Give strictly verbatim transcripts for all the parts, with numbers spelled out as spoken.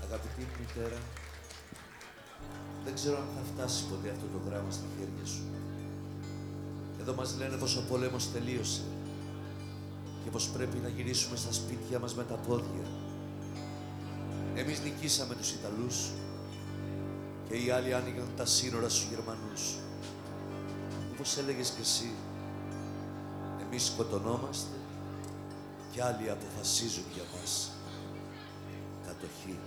Αγαπητή μου μητέρα, δεν ξέρω αν θα φτάσει ποτέ αυτό το γράμμα στα χέρια σου. Εδώ μας λένε πως ο πόλεμος τελείωσε και πως πρέπει να γυρίσουμε στα σπίτια μας με τα πόδια. Εμείς νικήσαμε τους Ιταλούς και οι άλλοι άνοιγαν τα σύνορα στους Γερμανούς. Όπως έλεγες κι εσύ, εμείς σκοτωνόμαστε και άλλοι αποφασίζουν για μας. Κατοχή.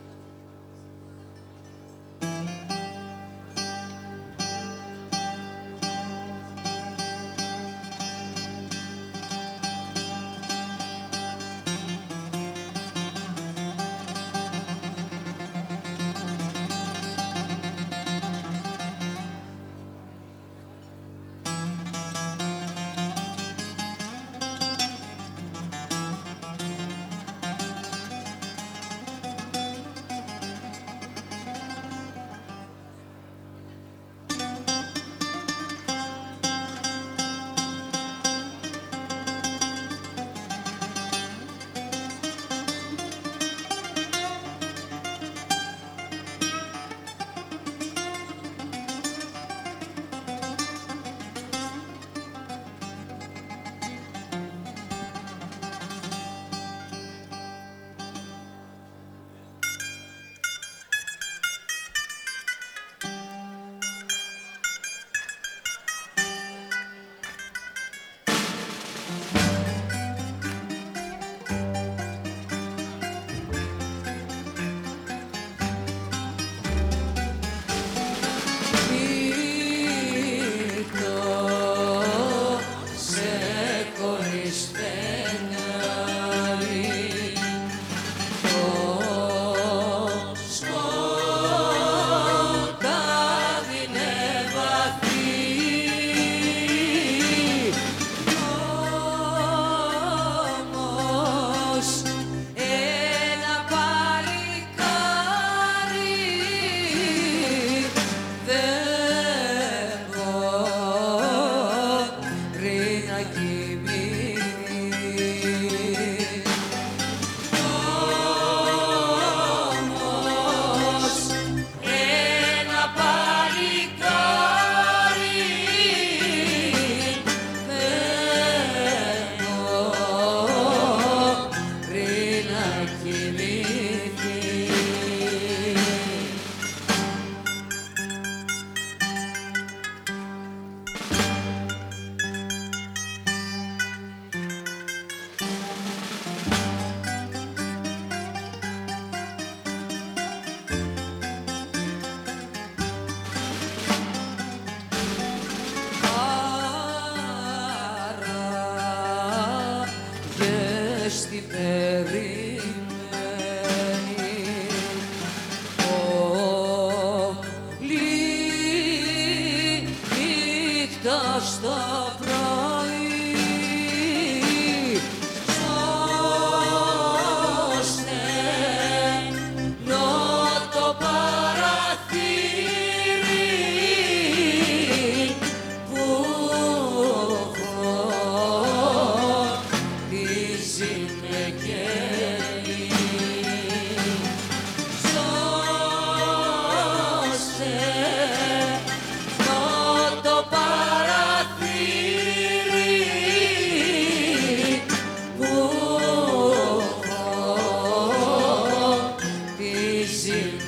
Στην περιμένει όλη νύχτα στο πρωί, στο στενό το παραθύρι που Easy.